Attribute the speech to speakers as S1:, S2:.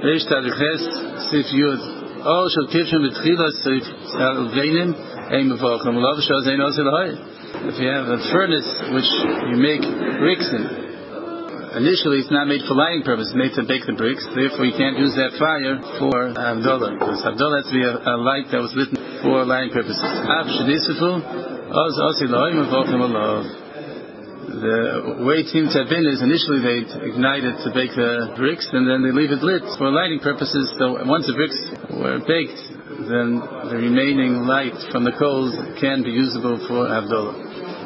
S1: Reish Tariches, Sif Yud. All shall kivshim b'tchilas Sif Alveinim, Ein Mevachim. Olav shal Zayin Osil Hai. If you have a furnace which you make bricks in, initially it's not made for lighting purposes, it's made to bake the bricks. Therefore you can't use that fire for Havdalah, because Havdalah has to be a light that was lit for lighting purposes. Av Shadisifu, Oz Osil Hai Mevachim Olav. The way it seems to have been is initially they ignite it to bake the bricks and then they leave it lit for lighting purposes. So once the bricks were baked, then the remaining light from the coals can be usable for Havdalah.